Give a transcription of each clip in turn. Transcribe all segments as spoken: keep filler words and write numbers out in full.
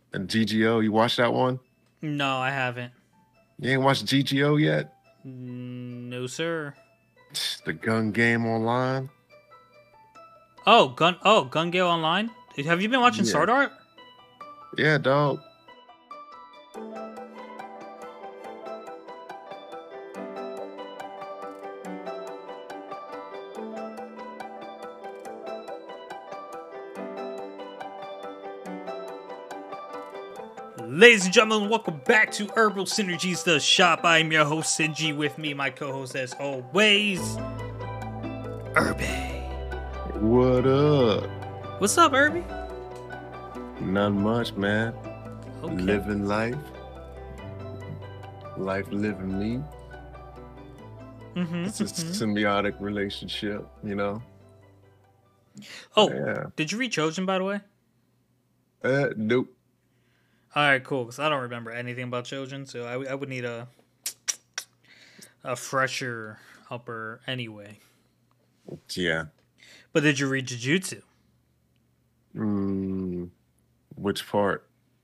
And G G O, you watched that one? No, I haven't. You ain't watched G G O yet? No, sir. The gun game online? Oh, gun. Oh, Gun Gale Online. Have you been watching Yeah. Sword Art? Yeah, dog. Ladies and gentlemen, welcome back to Herbal Synergies, the shop. I'm your host, Sinji. With me, my co-host, as always, Irby. What up? What's up, Irby? Not much, man. Okay. Living life. Life living me. Mm-hmm, It's a mm-hmm. symbiotic relationship, you know? Oh, Yeah. did you read Trojan, by the way? Uh, nope. All right, cool. Because I don't remember anything about Trojan, so I, I would need a a fresher upper anyway. Yeah. But did you read Jujutsu? Mm, which part?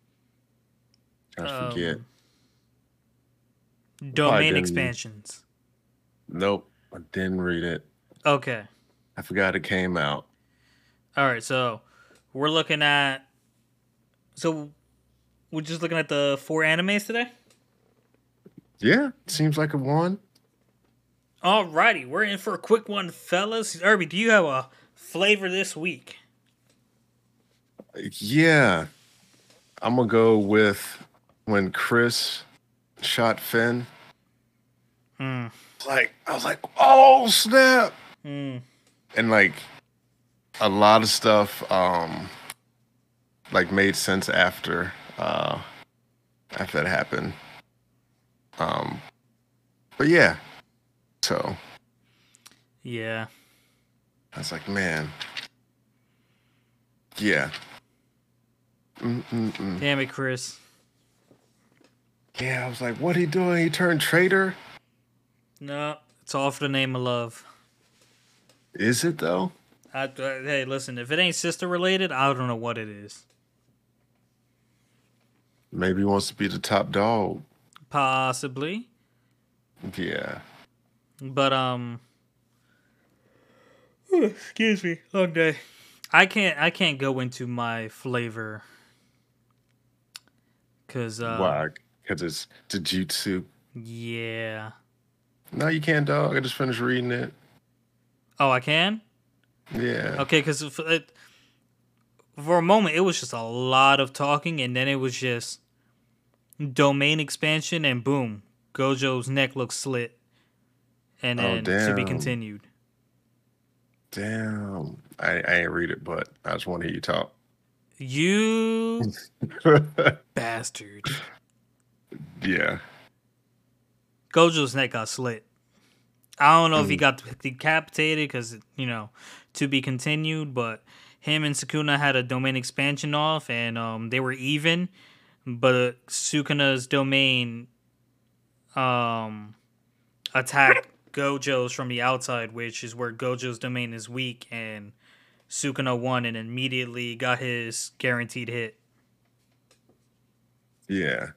I forget. Um, Probably domain didn't- expansions. Nope. I didn't read it. Okay. I forgot it came out. All right, so we're looking at. So we're just looking at the four animes today. Yeah, seems like a one. Alrighty, we're in for a quick one, fellas. Irby, do you have a flavor this week? Yeah. I'm gonna go with when Chris shot Finn. Hmm. Like I was like, oh snap. Hmm. And like a lot of stuff um like made sense after uh after that happened. Um but yeah. So Yeah. I was like, man. Yeah. Mm-mm-mm. Damn it, Chris. Yeah, I was like, what he doing? He turned traitor? No, it's all for the name of love. Is it though? I, uh, hey, listen, if it ain't sister related, I don't know what it is. Maybe he wants to be the top dog. Possibly. Yeah. But, um. Excuse me. Long day. I can't, I can't go into my flavor. Cause, uh. Why? Because it's Jujutsu. Yeah. No, you can't, dog. I just finished reading it. Oh, I can? Yeah. Okay, because for, for a moment, it was just a lot of talking, and then it was just domain expansion, and boom, Gojo's neck looks slit. And Oh, then to be damn. continued. Damn. I, I ain't read it, but I just want to hear you talk. You bastard. Yeah. Gojo's neck got slit. I don't know if he Mm. got decapitated because, you know, to be continued, but him and Sukuna had a domain expansion off, and um, they were even, but Sukuna's domain um, attacked Gojo's from the outside, which is where Gojo's domain is weak, and Sukuna won and immediately got his guaranteed hit. Yeah.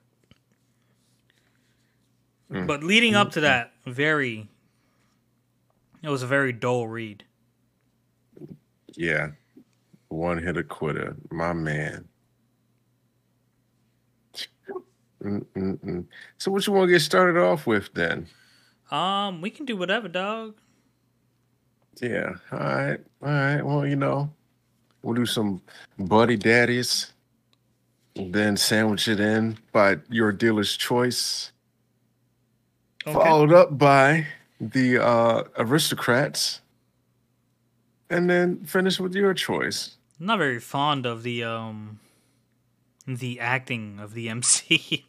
Mm. But leading up to that, very, it was a very dull read. Yeah. One hitter quitter. My man. Mm-mm-mm. So what you want to get started off with then? Um, we can do whatever, dog. Yeah. All right. All right. Well, you know, we'll do some buddy daddies. And then sandwich it in by your dealer's choice. Okay. Followed up by the uh, aristocrats. And then finish with your choice. I'm not very fond of the um the acting of the M C.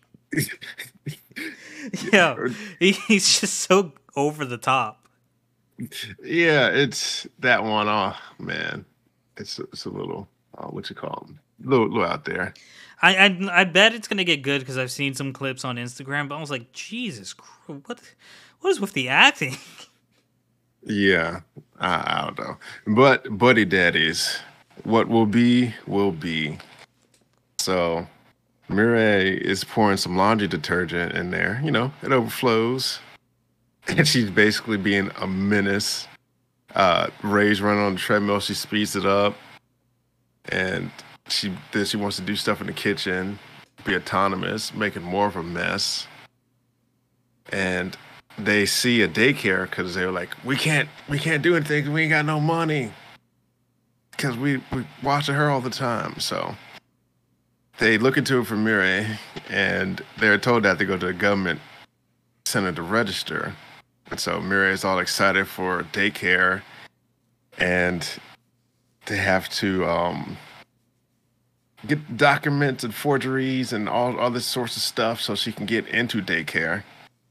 Yeah, he, he's just so over the top. Yeah, it's that one. Oh man, it's it's a little uh, what you call them, little, little out there. I, I I bet it's gonna get good because I've seen some clips on Instagram. But I was like, Jesus, Christ, what what is with the acting? Yeah, I, I don't know, but buddy daddies, what will be will be. So Mireille is pouring some laundry detergent in there. You know, it overflows, and she's basically being a menace. Uh, Ray's running on the treadmill. She speeds it up, and she then she wants to do stuff in the kitchen, be autonomous, making more of a mess. And they see a daycare because they're like, we can't we can't do anything 'cause we ain't got no money because we we watching her all the time. So they look into it for Mireille, and they're told that they go to the government center to register. And so Mireille is all excited for daycare, and they have to um, get documents and forgeries and all other sorts of stuff so she can get into daycare.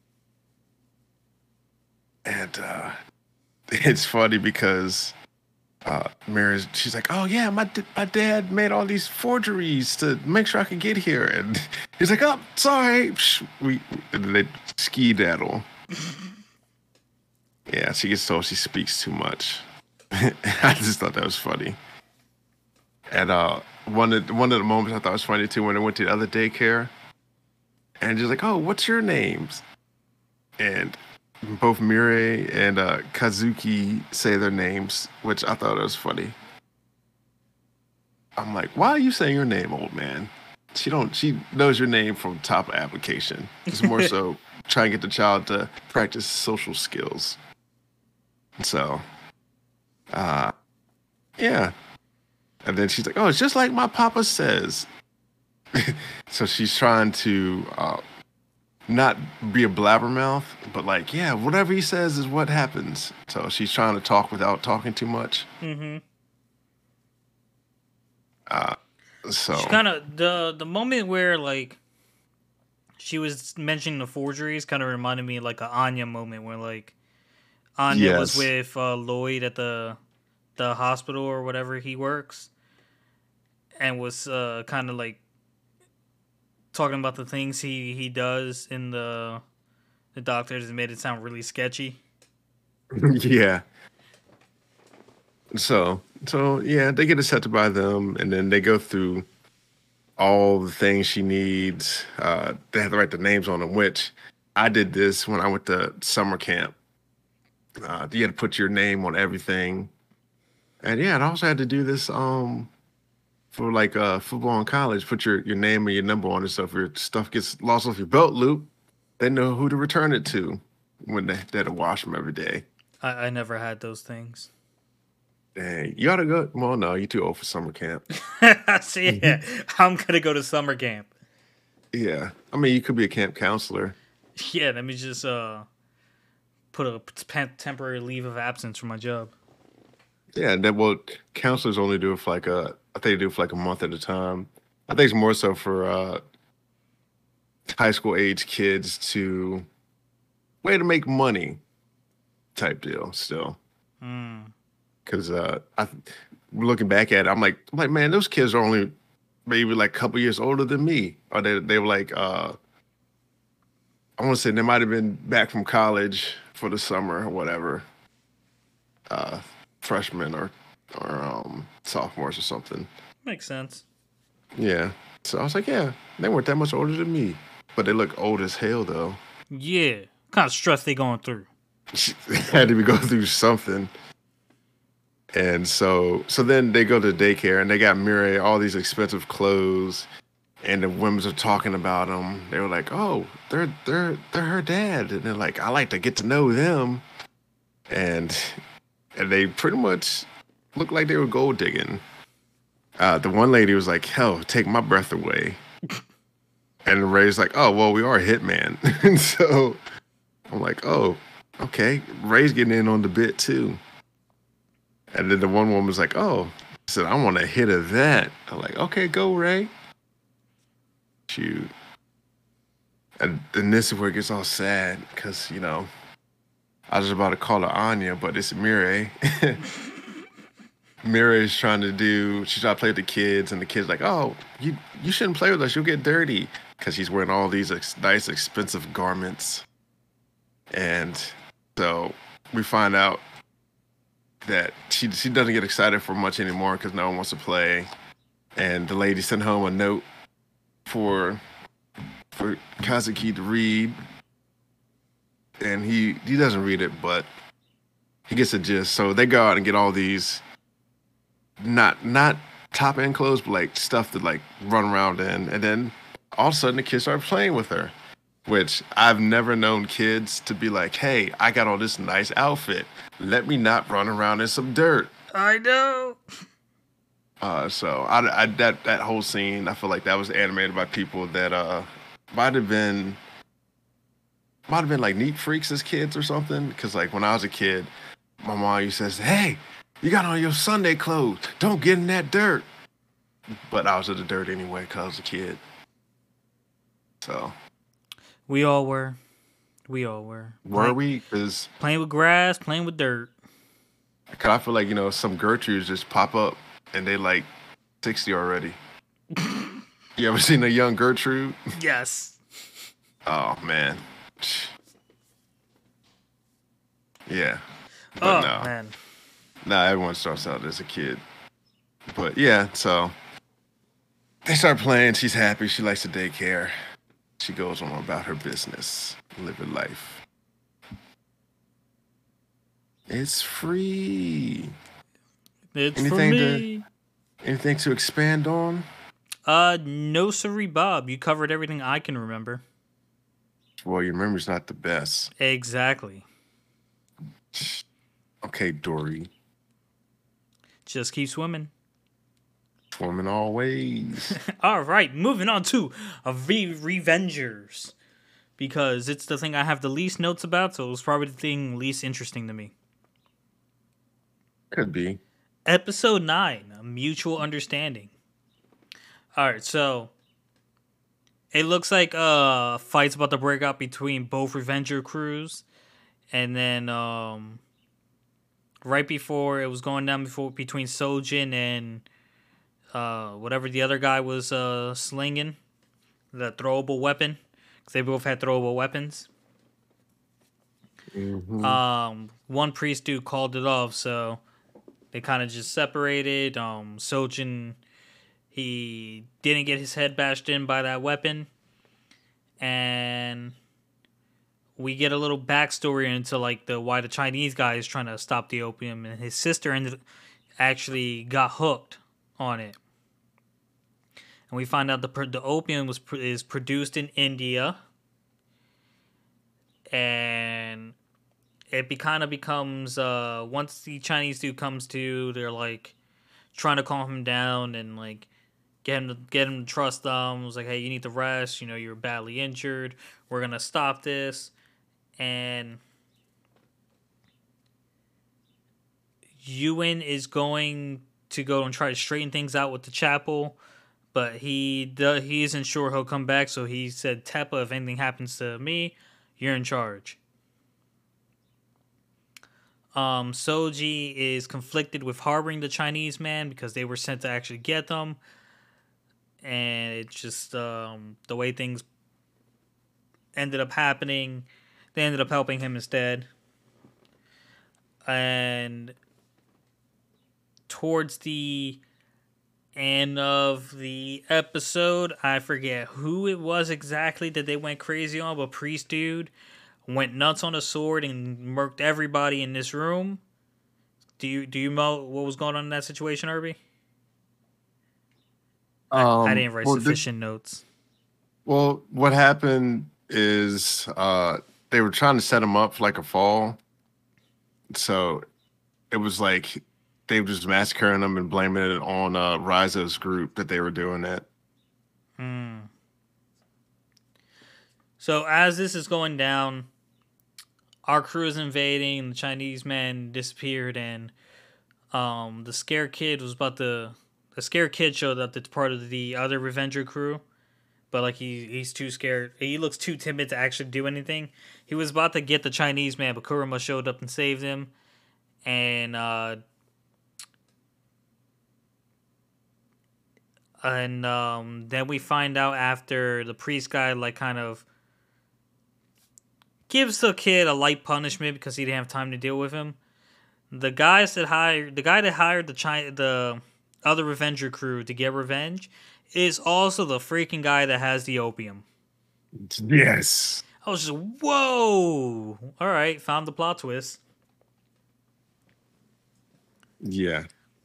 And uh, it's funny because uh, Mireille's, she's like, "Oh yeah, my d- my dad made all these forgeries to make sure I could get here," and he's like, "Oh, sorry." We and they ski daddle. Yeah, she gets told she speaks too much. I just thought that was funny. And uh, one of one of the moments I thought was funny too when I went to the other daycare, and she's like, "Oh, what's your names?" And both Mireille and uh, Kazuki say their names, which I thought was funny. I'm like, "Why are you saying your name, old man?" She don't. She knows your name from top of application. It's more so trying to get the child to practice social skills. So, uh, yeah. And then she's like, "Oh, it's just like my papa says." So she's trying to uh, not be a blabbermouth, but like, yeah, whatever he says is what happens. So she's trying to talk without talking too much. Mm-hmm. Uh, so She kind of the the moment where like she was mentioning the forgeries kind of reminded me of, like, a Anya moment where like Anya was yes, with uh, Lloyd at the the hospital or whatever he works, and was uh, kind of like talking about the things he he does in the the doctors, and made it sound really sketchy. yeah. So so yeah, they get accepted by them, and then they go through all the things she needs. Uh, they have to write the names on them, which I did this when I went to summer camp. Uh, you had to put your name on everything, and yeah, I also had to do this um for like uh football in college. Put your your name and your number on it, so if your stuff gets lost off your belt loop, they know who to return it to when they, they had to wash them every day. I, I never had those things. Dang, you ought to go. Well, no, you're too old for summer camp. So yeah, I'm gonna go to summer camp. Yeah, I mean, you could be a camp counselor. Yeah, let me just uh put a p- temporary leave of absence from my job. Yeah, that well, counselors only do it for like a. I think they do it for like a month at a time. I think it's more so for uh, high school age kids to way to make money type deal. Still, Mm. because uh, I looking back at it, I'm like, I'm like, man, those kids are only maybe like a couple years older than me, or they they were like, uh, I want to say they might have been back from college for the summer or whatever, uh, freshmen or or um, sophomores or something. Makes sense. Yeah. So I was like, yeah, they weren't that much older than me, but they look old as hell though. Yeah, kind of stress they going through. Had to be go through something. And so, so then they go to daycare and they got Mireille all these expensive clothes, and the women are talking about them. They were like, "Oh, they're they're they're her dad," and they're like, "I like to get to know them," and and they pretty much looked like they were gold digging. Uh, the one lady was like, "Hell, take my breath away," and Ray's like, "Oh, well, we are a hitman," and so I'm like, "Oh, okay." Ray's getting in on the bit too. And then the one woman was like, "Oh," said, "I want a hit of that." I'm like, "Okay, go, Ray." Shoot. And then this is where it gets all sad because, you know, I was about to call her Anya, but it's Mireille. Mireille's trying to do, she's trying to play with the kids, and the kids like, "Oh, you you shouldn't play with us. You'll get dirty." Because she's wearing all these ex- nice, expensive garments. And so we find out that she she doesn't get excited for much anymore because no one wants to play. And the lady sent home a note for for Kazuki to read, and he he doesn't read it, but he gets a gist. So they go out and get all these not not top end clothes, but like stuff to like run around in, and then all of a sudden the kids start playing with her, which I've never known kids to be like, "Hey, I got all this nice outfit. Let me not run around in some dirt." I know. Uh, so I, I that that whole scene, I feel like that was animated by people that uh might have been might have been like neat freaks as kids or something. Because like when I was a kid, my mom used to say, "Hey, you got on your Sunday clothes. Don't get in that dirt." But I was in the dirt anyway because I was a kid. So We all were. We all were. were Playing, we? Because playing with grass, playing with dirt. I feel like, you know, some Gertrudes just pop up and they like sixty already. You ever seen a young Gertrude? Yes. Oh man. Yeah. But Oh no. man. Nah, everyone starts out as a kid. But yeah, so they start playing. She's happy. She likes the daycare. She goes on about her business, living life. It's free. It's Anything for to- me. Anything to expand on? Uh, no siree, Bob. You covered everything I can remember. Well, your memory's not the best. Exactly. Okay, Dory. Just keep swimming. Swimming always. All right, moving on to uh, Re- Revengers. Because it's the thing I have the least notes about, so it was probably the thing least interesting to me. Could be. Episode nine, A Mutual Understanding. Alright, so it looks like uh fights about to break out between both Revenger crews. And then um right before it was going down before between Sojin and uh whatever the other guy was uh slinging, the throwable weapon. Because they both had throwable weapons. Mhm. Um one priest dude called it off, so they kind of just separated. Um, Sojin, he didn't get his head bashed in by that weapon. And we get a little backstory into like the why the Chinese guy is trying to stop the opium, and his sister ended actually got hooked on it. And we find out the the opium was is produced in India, and it be, kind of becomes, uh, once the Chinese dude comes to, they're, like, trying to calm him down and, like, get him to, get him to trust them. It was like, hey, you need to rest. You know, you're badly injured. We're going to stop this. And Ewan is going to go and try to straighten things out with the chapel. But he, does, he isn't sure he'll come back. So he said, Teppa, if anything happens to me, you're in charge. Um, Soji is conflicted with harboring the Chinese man because they were sent to actually get them. And it's just um, the way things ended up happening. They ended up helping him instead. And towards the end of the episode, I forget who it was exactly that they went crazy on, but Priest Dude went nuts on a sword and murked everybody in this room. Do you do you know what was going on in that situation, Irby? Um, I, I didn't write well, sufficient notes. Well, what happened is uh, they were trying to set him up for like a fall. So it was like they were just massacring him and blaming it on uh, Rizo's group that they were doing that. Hmm. So as this is going down, our crew is invading. The Chinese man disappeared, and um, the scare kid was about to. The scare kid showed up. That's part of the other Revenger crew, but like he he's too scared. He looks too timid to actually do anything. He was about to get the Chinese man, but Kurama showed up and saved him, and uh, and um, then we find out after the priest guy like kind of gives the kid a light punishment because he didn't have time to deal with him. The guys that hired the guy that hired the China the other Revenger crew to get revenge is also the freaking guy that has the opium. Yes. I was just, whoa! All right, found the plot twist. Yeah.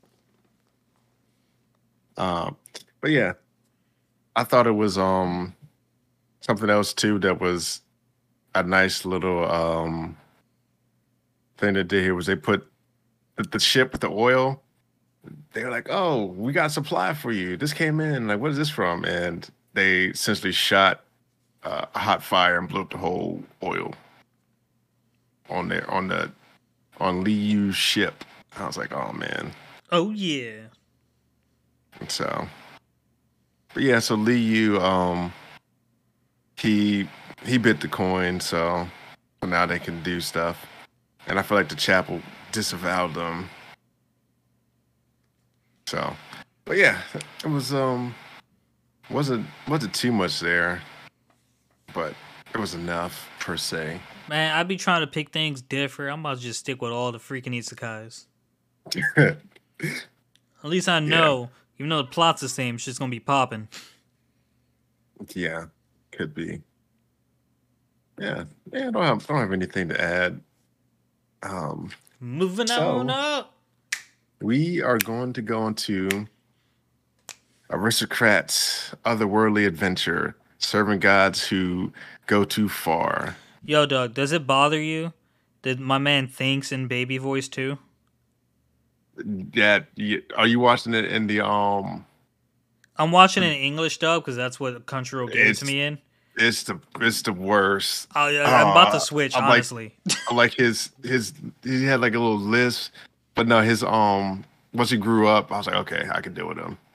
Um, but yeah, I thought it was um something else too that was a nice little um thing they did here was they put the, the ship with the oil. They were like, "Oh, we got supply for you. This came in. Like, what is this from?" And they essentially shot uh, a hot fire and blew up the whole oil on there on the on Lee Yu's ship. I was like, "Oh man." Oh yeah. So, but yeah, so Lee Yu, um, he he bit the coin, so, so now they can do stuff. And I feel like the chapel disavowed them. So, but yeah, it was um wasn't wasn't too much there, but it was enough per se. Man, I be trying to pick things different. I'm about to just stick with all the freaking isekais. At least I Yeah, know, even though the plot's the same, shit's gonna be popping. yeah, could be. Yeah, yeah. I don't have don't have anything to add. Um, Moving on so up. we are going to go into aristocrats, otherworldly adventure, serving gods who go too far. Yo, Doug, does it bother you that my man thinks in baby voice too? That you, are you watching it in the um? I'm watching it in English dub because that's what Crunchyroll gave it to It's me in. it's the it's the worst. I, I- I'm about to Uh, switch, I'm like honestly. I'm like his his he had like a little list, but no, his um once he grew up, I was like, okay, I can deal with him.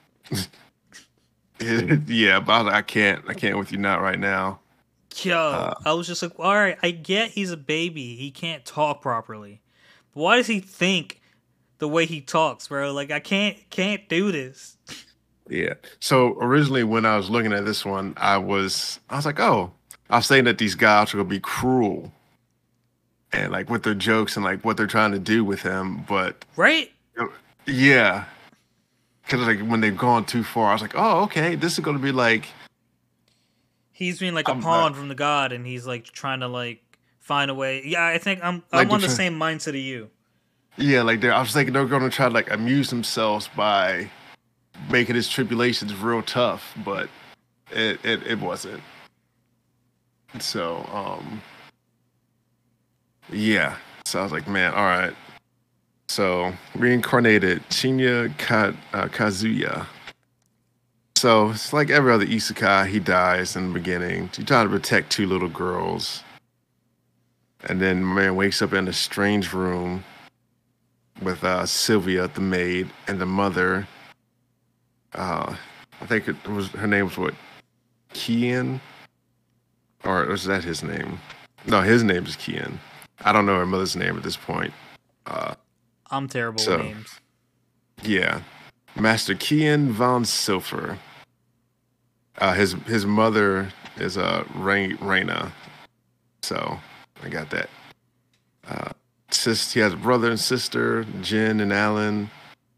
Yeah, but I was like, I can't I can't with you not right now. Yo, Uh, I was just like, all right, I get he's a baby. He can't talk properly. But why does he think the way he talks, bro? Like, I can't can't do this. yeah. So originally when I was looking at this one, I was I was like, oh, I was saying that these guys are gonna be cruel and like with their jokes and like what they're trying to do with him, but Right? yeah, because like when they've gone too far, I was like, oh, okay, this is gonna be like, He's being like a I'm uh, pawn from the god, and he's like trying to like find a way. Yeah, I think I'm like I'm they're on the trying, same mindset of you. yeah, like they're. I was thinking they're gonna try to like amuse themselves by making his tribulations real tough, but it it, it wasn't. So um, yeah. So I was like, man, all right. So reincarnated Shinya Ka, uh, Kazuya. So it's like every other isekai, he dies in the beginning. He trying to protect two little girls, and then my man wakes up in a strange room with uh, Sylvia, the maid, and the mother. Uh, I think it was her name was what Kian, or was that his name? No, his name is Kian. I don't know her mother's name at this point. Uh, I'm terrible with so names. yeah, Master Kian von Silfer. Uh, his his mother is uh Rain, Raina. So I got that. Uh, sis, he has a brother and sister, Jen and Alan,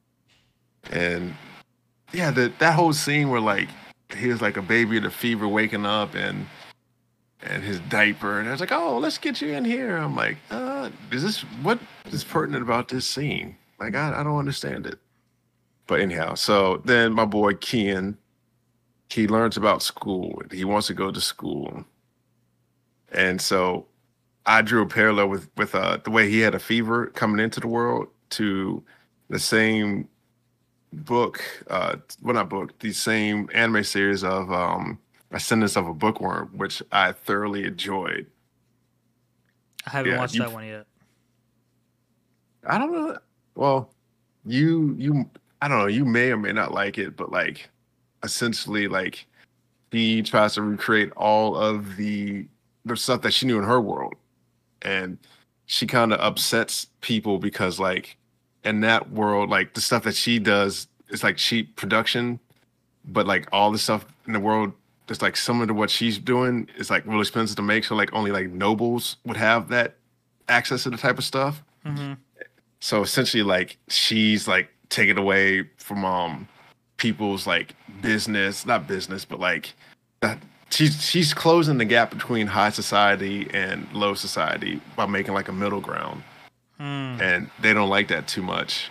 and yeah, that that whole scene where like he was like a baby in a fever, waking up and and his diaper, and I was like, oh, let's get you in here. I'm like, uh, is this what is pertinent about this scene? Like, I, I don't understand it. But anyhow, so then my boy Kian, he learns about school. He wants to go to school, and so I drew a parallel with with uh, the way he had a fever coming into the world to the same book, uh, well not book, the same anime series of um, Ascendance of a Bookworm, which I thoroughly enjoyed. I haven't Yeah, watched you. that one yet. I don't know. Well, you you I don't know. You may or may not like it, but like essentially, like he tries to recreate all of the the stuff that she knew in her world, and she kind of upsets people because like in that world, like the stuff that she does is like cheap production, but like all the stuff in the world that's like similar to what she's doing is like real expensive to make. So like only like nobles would have that access to the type of stuff. Hmm. So essentially, like she's like taken away from um people's like business, not business, but like that she's she's closing the gap between high society and low society by making like a middle ground. Hmm. And they don't like that too much.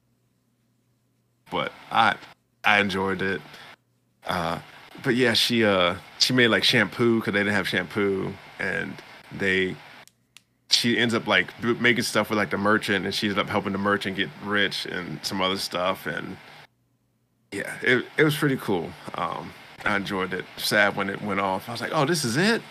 But I I enjoyed it. Uh but yeah, she uh she made like shampoo because they didn't have shampoo, and they she ends up like b- making stuff with like the merchant, and she ends up helping the merchant get rich and some other stuff. And yeah, it it was pretty cool. Um, I enjoyed it. Sad when it went off. I was like, oh, this is it.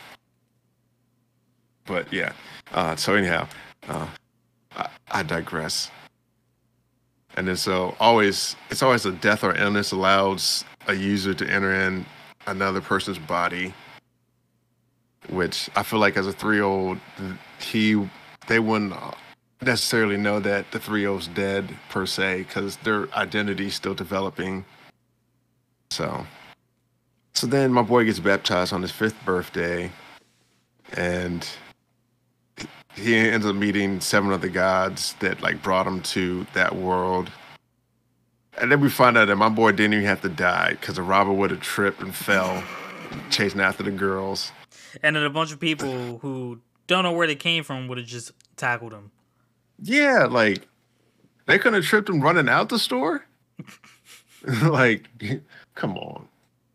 But yeah. Uh, so anyhow, uh, I, I digress. And then so always it's always a death or illness allows a user to enter in another person's body, which I feel like as a three year old, he they wouldn't necessarily know that the three year old's dead per se because their identity's still developing. So so then my boy gets baptized on his fifth birthday, and he ends up meeting seven other gods that like brought him to that world. And then we find out that my boy didn't even have to die because a robber would have tripped and fell chasing after the girls. And then a bunch of people who don't know where they came from would have just tackled him. Yeah, like they couldn't have tripped him running out the store. Like, come on.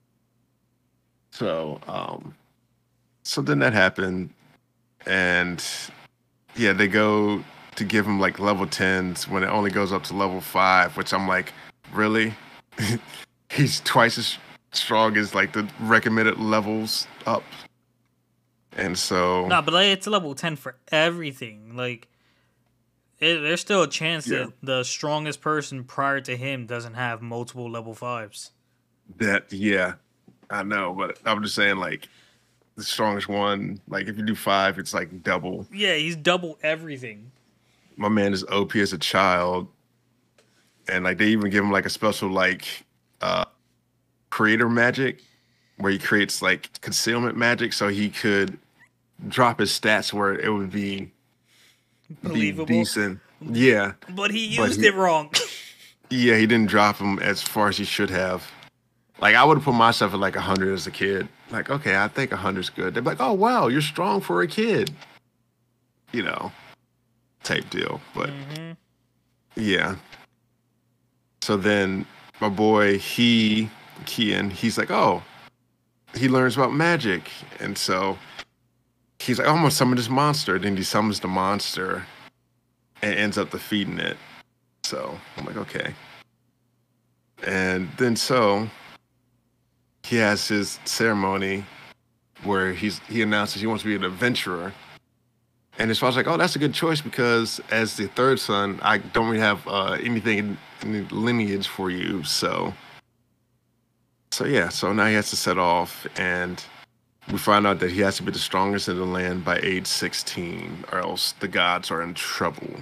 So, um, so then that happened, and yeah, they go to give him like level tens when it only goes up to level five, which I'm like, really? He's twice as strong as like the recommended levels up. And so No, but like, it's level ten for everything. Like, it, there's still a chance yeah, that the strongest person prior to him doesn't have multiple level fives. that yeah, I know, but I'm just saying like the strongest one, like if you do five, it's like double. Yeah, he's double everything. My man is O P as a child, and like they even give him like a special like uh creator magic where he creates like concealment magic so he could drop his stats where it would be be Believable. decent. Yeah, But he but used he it wrong. yeah he didn't drop them as far as he should have. Like I would have put myself at like a hundred as a kid. Like okay, I think a hundred's good. They're like, oh wow, you're strong for a kid. You know, type deal. But hmm yeah. So then my boy, he, Kian, he's like, oh, he learns about magic. And so he's like, oh, I'm going to summon this monster. Then he summons the monster and ends up defeating it. So I'm like, okay. And then so he has his ceremony where he's he announces he wants to be an adventurer. And his father's like, oh, that's a good choice because as the third son, I don't really have uh, anything in, in the lineage for you. So, so yeah, so now he has to set off, and we find out that he has to be the strongest in the land by age sixteen, or else the gods are in trouble.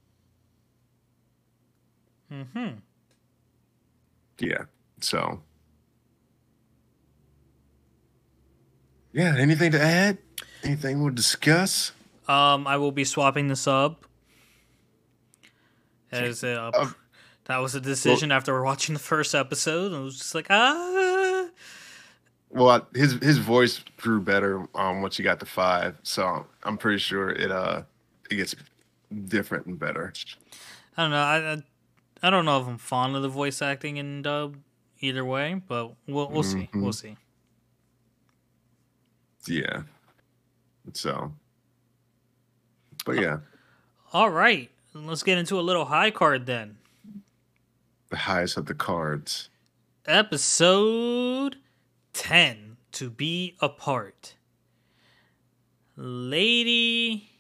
hmm Yeah, so yeah, anything to add? Anything we'll discuss? Um, I will be swapping the sub. As a, Um, that was a decision after watching the first episode. I was just like, ah. Well, I- his his voice grew better um, once he got to five, so I'm pretty sure it uh it gets different and better. I don't know. I, I I don't know if I'm fond of the voice acting in dub either way, but we'll we'll see. Mhm. We'll see. Yeah. So, but yeah, All right, let's get into a little high card then. the highest of the cards. Episode ten, To Be Apart. Lady,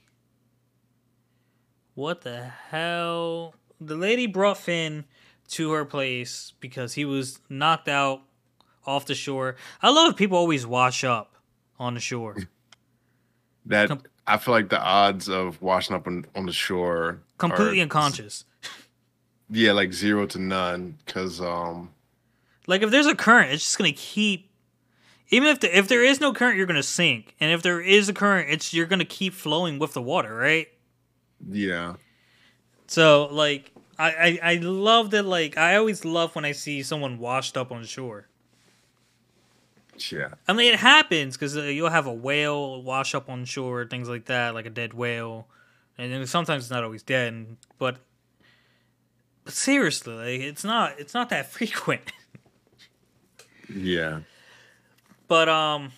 what the hell? The lady brought Finn to her place because he was knocked out off the shore. I love people always wash up on the shore. That Com- I feel like the odds of washing up on, on the shore Completely are, unconscious. yeah, like zero to none. Because um, Like if there's a current, it's just gonna keep. Even if the, if there is no current, you're gonna sink, and if there is a current, it's you're gonna keep flowing with the water, right? yeah, So like I, I I love that. Like I always love when I see someone washed up on shore. Yeah. I mean, it happens because uh, you'll have a whale wash up on shore, things like that, like a dead whale, and then sometimes it's not always dead. But, but seriously, like, it's not it's not that frequent. Yeah. But um,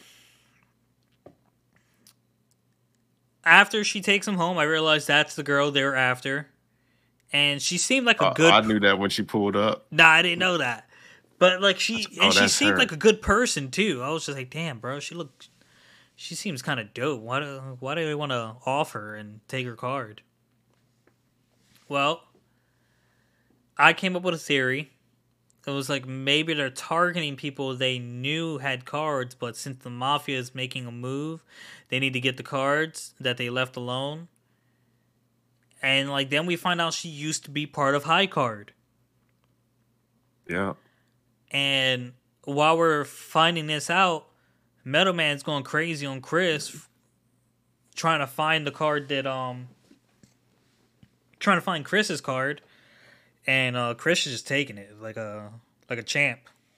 after she takes him home, I realized that's the girl they were after, and she seemed like a Uh, good. I knew that when she pulled up. Nah, I didn't know that. But like she Oh, and she that's seemed her. like a good person too. I was just like, damn, bro, she looked. She seems kind of dope. Why do Why do they want to offer and take her card? Well, I came up with a theory. It was like maybe they're targeting people they knew had cards, but since the mafia is making a move, they need to get the cards that they left alone. And like then we find out she used to be part of High Card. Yeah. And while we're finding this out, Metal Man's going crazy on Chris, trying to find the card that um, trying to find Chris's card, and uh, Chris is just taking it like a like a champ.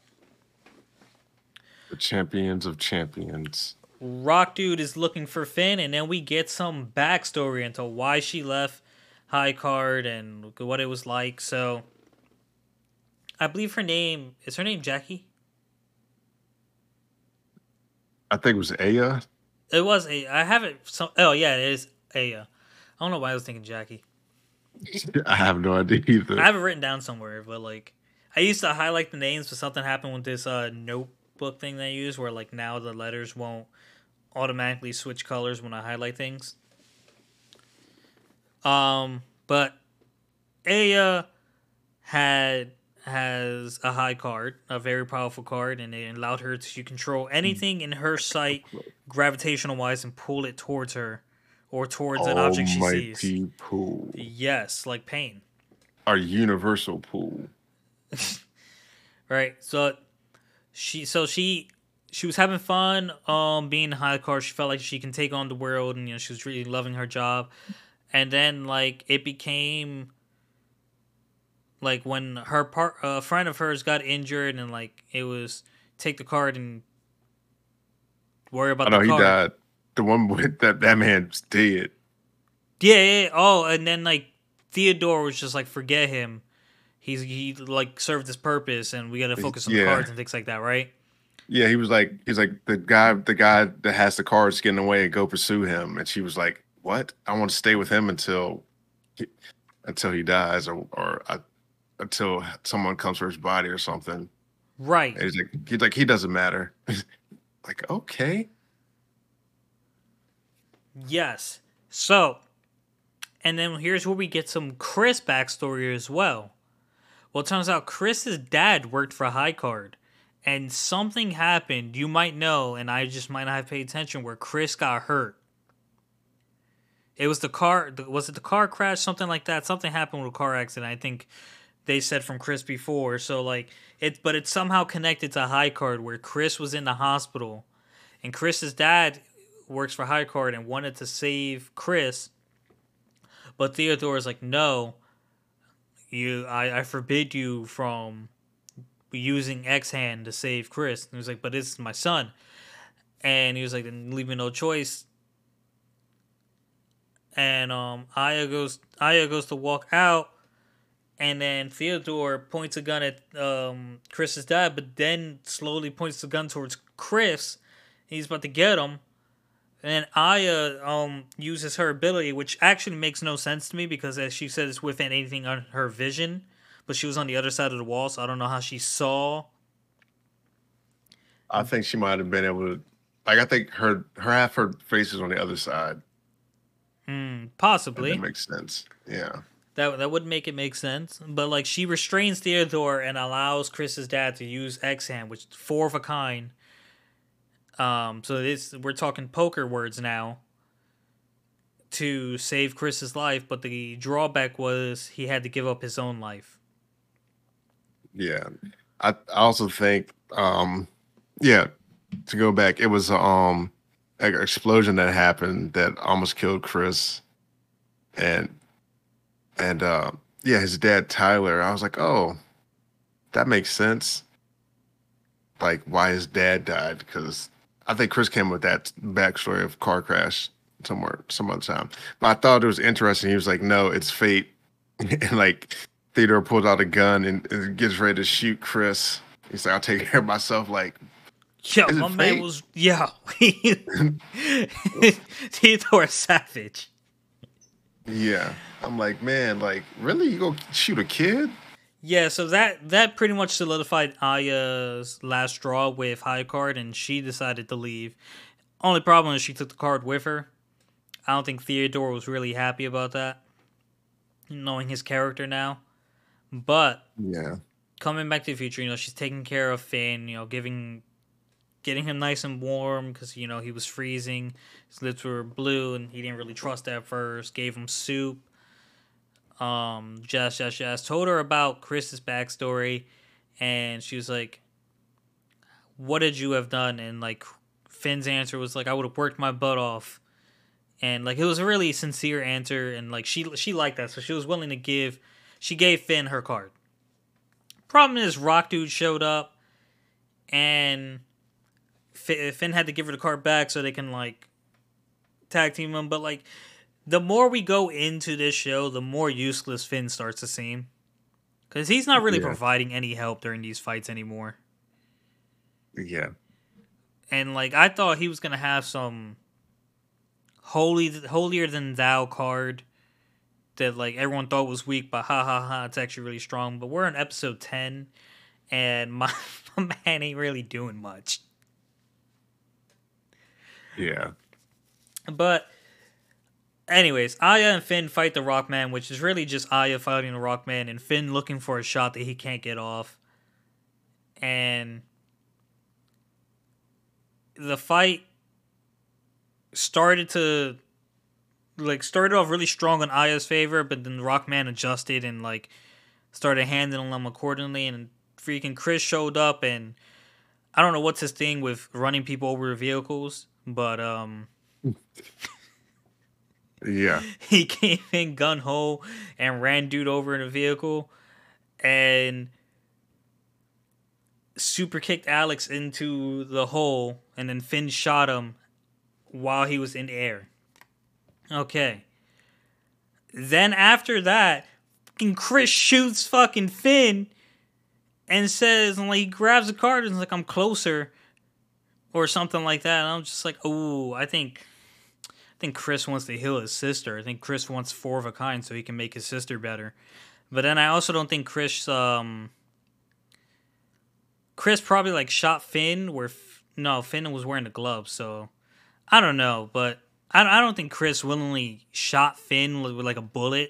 The champions of champions. Rock Dude is looking for Finn, and then we get some backstory into why she left High Card and what it was like. So, I believe her name is her name Jackie. I think it was Aya. It was a. I have it. Some. Oh yeah, it is Aya. I don't know why I was thinking Jackie. I have no idea I either. have it written down somewhere, but like I used to highlight the names, but something happened with this uh, notebook thing they use, where like now the letters won't automatically switch colors when I highlight things. Um, but Aya had has a high card, a very powerful card, and it allowed her to control anything in her sight, gravitational wise, and pull it towards her or towards an object she sees. Almighty pool. Yes, like pain. Our universal pool. Right. So she so she she was having fun um being in high card. She felt like she can take on the world, and you know she was really loving her job. And then like it became like when her part a friend of hers got injured, and like it was take the card and worry about I know the he card. died. The one with that that man's dead. Yeah, yeah, yeah. Oh, and then like Theodore was just like forget him. He's he like served his purpose, and we got to focus on the Yeah. cards and things like that, right? Yeah, he was like he's like the guy the guy that has the cards getting away and go pursue him. And she was like, what? I want to stay with him until he, until he dies or or uh, until someone comes for his body or something. Right. And he's like he's like he doesn't matter. Like, okay. Yes. So, and then here's where we get some Chris backstory as well. Well, it turns out Chris's dad worked for High Card, and something happened, you might know, and I just might not have paid attention, where Chris got hurt. It was the car, was it the car crash, something like that? Something happened with a car accident, I think they said from Chris before. So, like, it, but it's somehow connected to High Card, where Chris was in the hospital, and Chris's dad works for High Card and wanted to save Chris, but Theodore is like, no, you, I, I forbid you from using X-Hand to save Chris. And he was like, but this is my son. And he was like, then leave me no choice. And um, Aya goes, Aya goes to walk out, and then Theodore points a gun at um, Chris's dad, but then slowly points the gun towards Chris. He's about to get him. And Aya um, uses her ability, which actually makes no sense to me because, as she said, it's within anything on her vision. But she was on the other side of the wall, so I don't know how she saw. I think she might have been able to. Like, I think her her half her face is on the other side. Hmm, If possibly. that makes sense. Yeah. That that would make it make sense. But like she restrains Theodore and allows Chris's dad to use X-Hand, which is four of a kind. Um, so this we're talking poker words now. To save Chris's life, but the drawback was he had to give up his own life. Yeah. I, I also think um yeah, to go back, it was um an explosion that happened that almost killed Chris. And and uh yeah, his dad Tyler. I was like, oh, that makes sense. Like why his dad died because I think Chris came with that backstory of car crash somewhere some other time. But I thought it was interesting. He was like, no, it's fate, and like Theodore pulls out a gun and, and gets ready to shoot Chris. He's like, I'll take care of myself. Like, Yo, is my it man fate? was yo. Theodore Savage. Yeah. I'm like, man, like, really? You go shoot a kid? Yeah, so that that pretty much solidified Aya's last straw with High Card, and she decided to leave. Only problem is she took the card with her. I don't think Theodore was really happy about that, knowing his character now. But Yeah. coming back to the future, you know, she's taking care of Finn, you know, giving getting him nice and warm because, you know, he was freezing. His lips were blue and he didn't really trust at first. Gave him soup. Um, Jazz, Jazz, Jazz told her about Chris's backstory, and she was like, "What did you have done?" And like Finn's answer was like, "I would have worked my butt off," and like it was a really sincere answer, and like she she liked that, so she was willing to give. She gave Finn her card. Problem is, Rock Dude showed up, and Finn had to give her the card back so they can like tag team him, but like. The more we go into this show, the more useless Finn starts to seem. Because he's not really Yeah. providing any help during these fights anymore. Yeah. And, like, I thought he was going to have some holy, holier than thou card that, like, everyone thought was weak, but ha ha ha, it's actually really strong. But we're in episode ten, and my, my man ain't really doing much. Yeah. But... anyways, Aya and Finn fight the Rockman, which is really just Aya fighting the Rockman and Finn looking for a shot that he can't get off. And the fight started to like started off really strong in Aya's favor, but then the Rockman adjusted and like started handling them accordingly, and freaking Chris showed up, and I don't know what's his thing with running people over vehicles, but um Yeah. he came in gun ho and ran dude over in a vehicle and super kicked Alex into the hole, and then Finn shot him while he was in the air. Okay. Then after that, fucking Chris shoots fucking Finn and says, and like he grabs the card and is like, I'm closer or something like that. And I'm just like, ooh, I think I think Chris wants to heal his sister. I think Chris wants four of a kind so he can make his sister better. But then I also don't think Chris, um, Chris probably like shot Finn where, no, Finn was wearing the gloves. So I don't know, but I, I don't think Chris willingly shot Finn with, with like a bullet.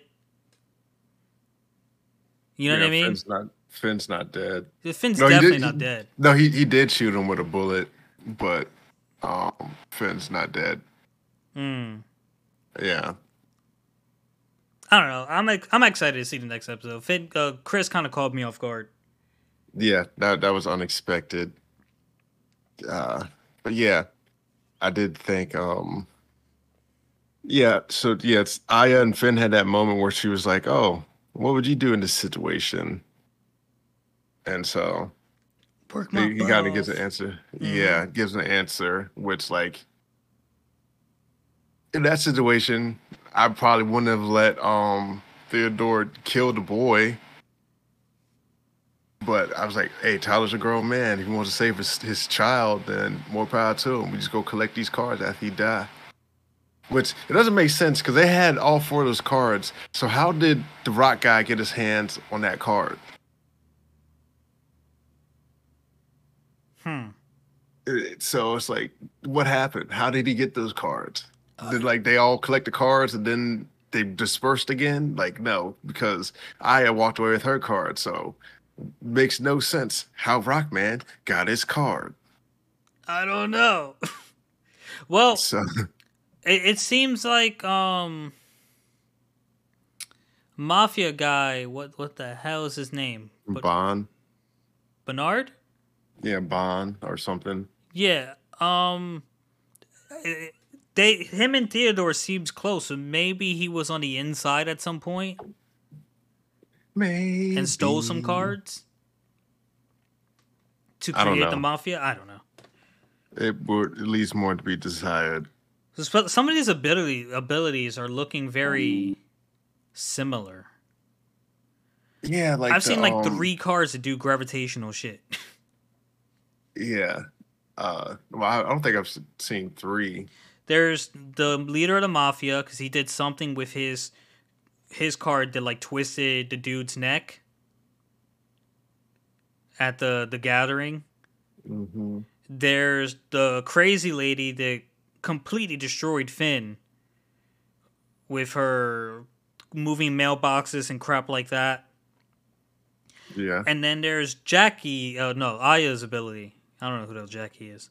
You know Yeah, what I mean? Finn's not Finn's not dead. Finn's No, he definitely did- not he- dead. No, he he did shoot him with a bullet, but um, Finn's not dead. Hmm. Yeah. I don't know. I'm like, I'm excited to see the next episode. Finn, uh, Chris kind of called me off guard. Yeah, that that was unexpected. Uh, but yeah, I did think um yeah, so yeah, it's Aya and Finn had that moment where she was like, "Oh, what would you do in this situation?" And so Work he, he kind of gives an answer. Yeah, gives an answer, which like in that situation, I probably wouldn't have let um Theodore kill the boy. But I was like, hey, Tyler's a grown man. If he wants to save his, his child, then more power to him. We just go collect these cards after he die. Which it doesn't make sense because they had all four of those cards. So how did the rock guy get his hands on that card? Hmm. It- so it's like, what happened? How did he get those cards? Did like they all collect the cards and then they dispersed again? Like no, because Aya walked away with her card. So makes no sense how Rockman got his card. I don't know. Well, So it, it seems like um, mafia guy. What what the hell is his name? But- Bond, Bernard? yeah, Bond or something. Yeah. Um. it- They him and Theodore seems close, so maybe he was on the inside at some point. and stole some Maybe. cards to I don't create the know. mafia. I don't know. It would it leaves more to be desired. Sp- Some of these ability abilities are looking very similar. Yeah, like I've the seen like um three cards that do gravitational shit. yeah. Uh well, I I don't think I've s- seen three. There's the leader of the mafia because he did something with his his card that like twisted the dude's neck at the the gathering. Hmm. There's the crazy lady that completely destroyed Finn with her moving mailboxes and crap like that. Yeah. And then there's Jackie. Uh, no, Aya's ability. I don't know who the hell Jackie is.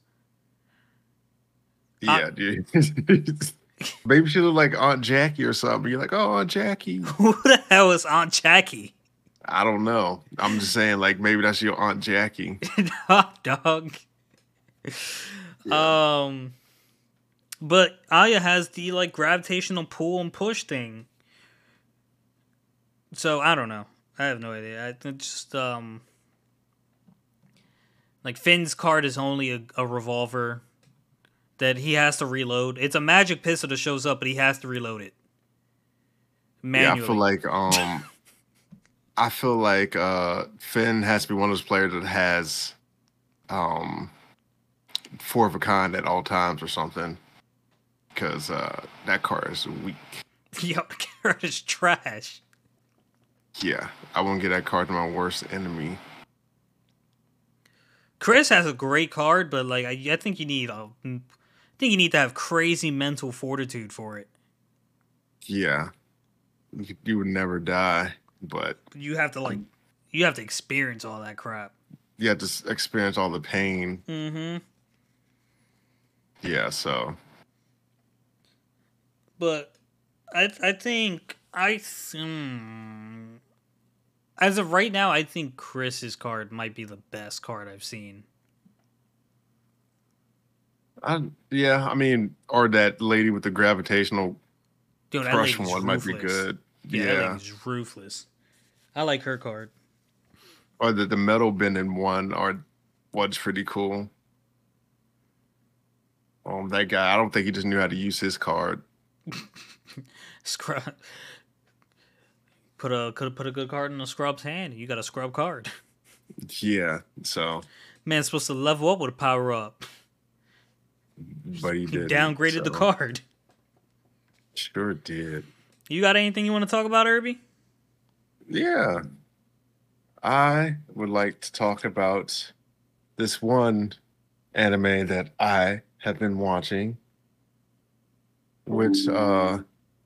Uh, Yeah, dude. Maybe she look like Aunt Jackie or something. You're like, oh, Aunt Jackie. who the hell is Aunt Jackie? I don't know. I'm just saying, like, maybe that's your Aunt Jackie. Hot dog. Yeah. Um, but Aya has the like gravitational pull and push thing. So I don't know. I have no idea. I think just um like Finn's card is only a, a revolver that he has to reload. It's a magic pistol that shows up, but he has to reload it Yeah, I feel manually. like um I feel like uh Finn has to be one of those players that has um four of a kind at all times or something. Because uh that card is weak. Yo, the card is trash. Yeah. I won't get that card to my worst enemy. Chris has a great card, but like I, I think you need a, I think you need to have crazy mental fortitude for it. Yeah. You, you would never die, but You have to like, you have to experience all that crap. you have to s- experience all the pain. Mm-hmm. Yeah, so But I I think I hmm, as of right now, I think Chris's card might be the best card I've seen. I yeah, I mean, or that lady with the gravitational Dude, that crush lady's one might be ruthless. good. Yeah, that Yeah. lady's ruthless. I like her card. Or the, the metal bending one or was pretty cool. Um, that guy, I don't think he just knew how to use his card. Scrub. Put a could put a good card in a scrub's hand. You got a scrub card. Yeah, so, Man's supposed to level up with a power up. but he He didn't. downgraded the So, card. sure did. You got anything you want to talk about, Irby? Yeah, I would like to talk about this one anime that I have been watching, which uh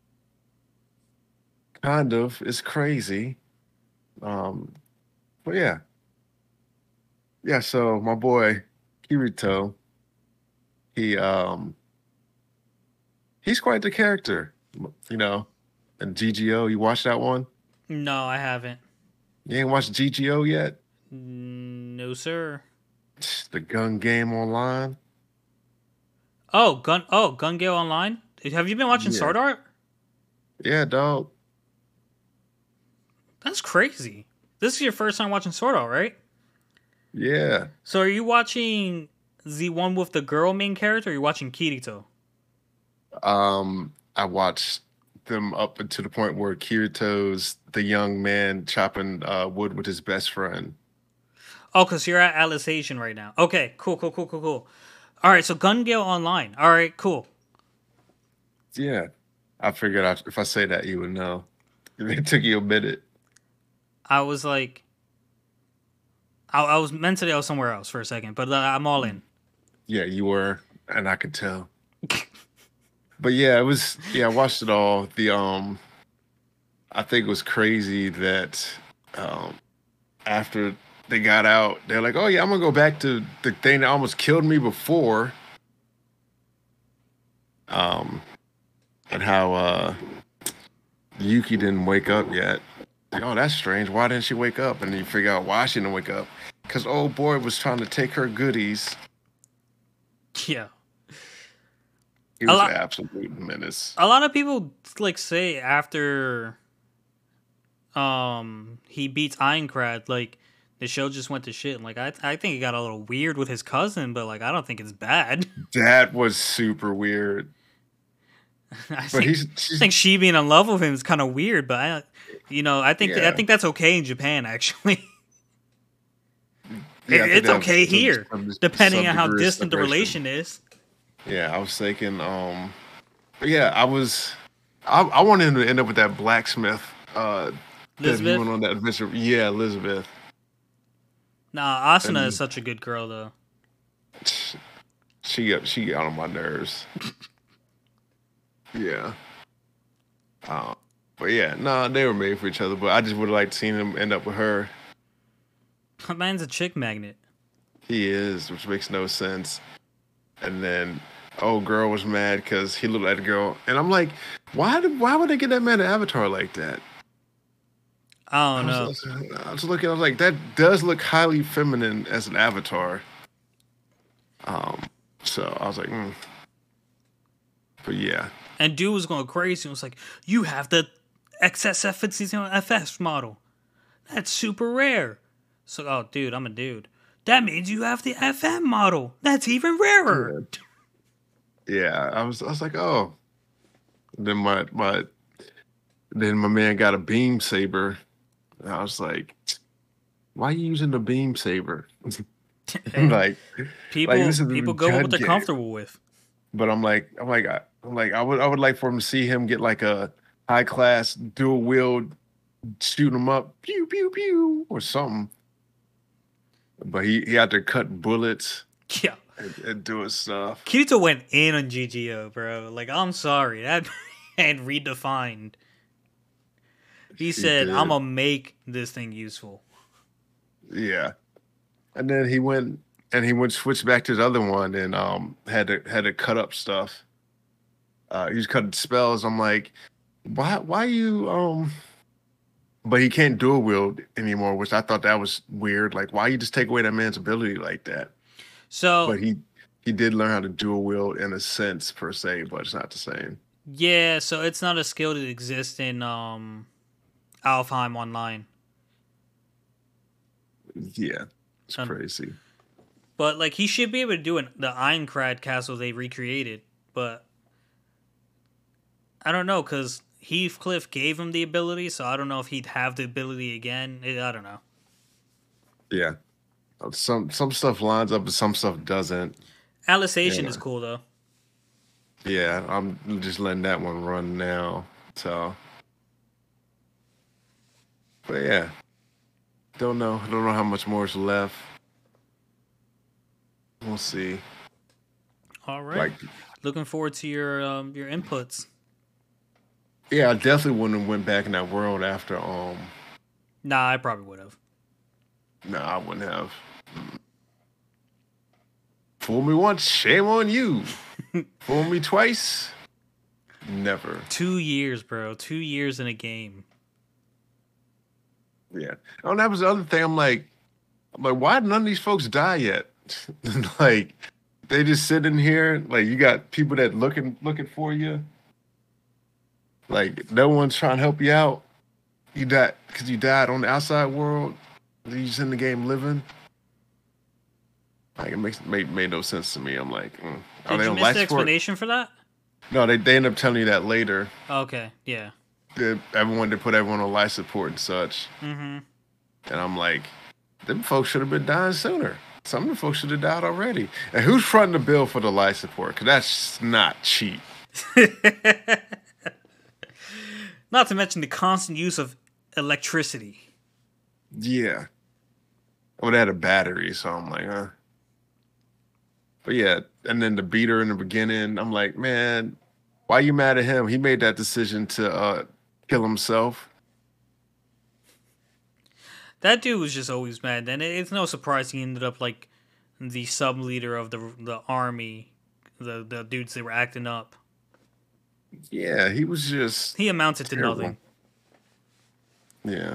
kind of is crazy. Um, but yeah, yeah. So my boy Kirito, he um he's quite the character, you know. And G G O, you watched that one? No, I haven't. You ain't watched G G O yet? No, sir. The gun game online? Oh, gun. Oh, Gun Gale Online. Have you been watching Yeah. Sword Art? Yeah, dog. That's crazy. This is your first time watching Sword Art, right? Yeah. So are you watching the one with the girl main character? Or are you watching Kirito? Um, I watched them up to the point where Kirito's the young man chopping uh, wood with his best friend. Oh, because you're at Alicization right now. Okay, cool, cool, cool, cool, cool. All right, so Gun Gale Online. All right, cool. Yeah. I figured I, if I say that, you would know. It took you a minute. I was like, I, I was mentally I was somewhere else for a second, but uh, I'm all in. Yeah, you were, and I could tell. But yeah, it was. Yeah, I watched it all. The um, I think it was crazy that um, after they got out, they're like, "Oh yeah, I'm gonna go back to the thing that almost killed me before." Um, and how uh, Yuki didn't wake up yet. Like, oh, that's strange. Why didn't she wake up? And then you figure out why she didn't wake up. Because old boy was trying to take her goodies. Yeah. He A was lot, an absolute menace. a lot of people like say after um he beats Aincrad, like the show just went to shit. And like I I think it got a little weird with his cousin, but like I don't think it's bad. That was super weird. I But think he's, I she's, think she being in love with him is kind of weird, but I, you know, I think I yeah, think that's okay in Japan actually. yeah. I It- think it's that okay was some, here, some depending some on how degree of distant the separation. relation is. Yeah, I was thinking. Um, but yeah, I was. I, I wanted him to end up with that blacksmith. Uh, that he went Elizabeth, on that adventure. Yeah, Elizabeth. nah, Asuna is And such a good girl though. she got she got on my nerves. Yeah. Uh, but yeah, no, they were made for each other. But I just would have liked to seen him end up with her. That man's a chick magnet. He is, which makes no sense. And then old girl was mad because he looked like a girl, and I'm like, why? Did, why would they get that man an avatar like that? I I don't was, I know. was, I was looking. I was like, that does look highly feminine as an avatar. Um, so I was like, mm. But yeah, And dude was going crazy. He was like, "You have the X S F F S model. That's super rare." So, oh, dude, I'm a dude. That means you have the F M model. That's even rarer. yeah, yeah. I was, I was like, oh. Then my my then my man got a beam saber. And I was like, why are you using the beam saber? Hey, like, like people this is people a go with what gun they're game. comfortable with. But I'm like, I'm like, I, I'm like, I would, I would like for him to see him get like a high class dual wield, shoot him up, pew pew pew, or something. But he, he had to cut bullets Yeah, and, and do his stuff. Kirito went in on G G O, bro. Like, I'm sorry, that man redefined. He He said, "I'm did, gonna make this thing useful." yeah. And then he went and he went switched back to the other one and um had to had to cut up stuff. Uh, he was cutting spells. I'm like, why why you um but he can't dual wield anymore, which I thought that was weird. Like, why you just take away that man's ability like that? So But he he did learn how to dual wield in a sense per se, but it's not the same. yeah, so it's not a skill that exists in um Alfheim Online. Yeah, it's Um, crazy. but like he should be able to do it the Aincrad castle they recreated, but I don't know because Heathcliff gave him the ability, so I don't know if he'd have the ability again. I I don't know. Yeah, Uh, some some stuff lines up, but some stuff doesn't. Alicization Yeah, is cool though. yeah. I'm just letting that one run now. So, but yeah, don't know. Don't know how much more is left. We'll see. All right, Like, looking forward to your um your inputs. yeah, I definitely wouldn't have went back in that world after. Um, Nah, I probably would have. no, I wouldn't have. Fool me once, shame on you. Fool me twice, never. Two years, bro. Two years in a game. Yeah. Oh, and that was the other thing. I'm like, I'm like, why none of these folks die yet? like, they just sit in here. Like, you got people that looking looking for you. Like, no one's trying to help you out. You died because you died on the outside world. You just in the game living. Like, it makes made made no sense to me. I'm like, mm. Are Did they you on miss life the support? explanation for that? No, they they end up telling you that later. Okay, yeah. That everyone they put everyone on life support and such. Mm-hmm. And I'm like, them folks should have been dying sooner. Some of the folks should have died already. And who's fronting the bill for the life support? Because that's not cheap. Not to mention the constant use of electricity. Yeah. Well, they had a battery, so I'm like, huh. But yeah, and then the beater in the beginning, I'm like, man, why you mad at him? He made that decision to uh, kill himself. That dude was just always mad. And it- it's no surprise he ended up like the sub leader of the the army, the the dudes that were acting up. Yeah, he was just He amounted to terrible. nothing. Yeah.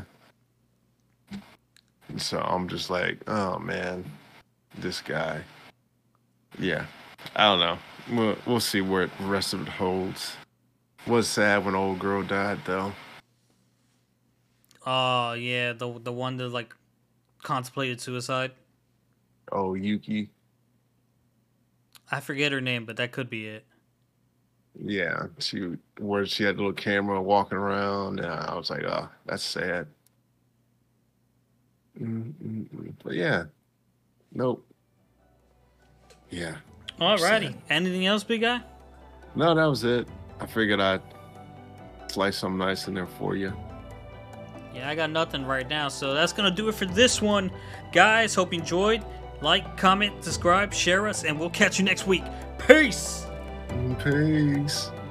And so I'm just like, oh man, this guy. Yeah. I don't know. We'll we'll see where the rest of it holds. Was sad when old girl died though. Oh yeah, the the one that like contemplated suicide. Oh, Yuki. I forget her name, but that could be it. Yeah, she where she had the little camera walking around. And I was like, oh, that's sad. Mm-mm-mm. But yeah, nope. Yeah, Alrighty. sad. Anything else, big guy? No, that was it. I figured I'd slice something nice in there for you. Yeah, I got nothing right now. So that's gonna do it for this one, guys. Hope you enjoyed. Like, comment, subscribe, share us, and we'll catch you next week. Peace. Mm, Peace.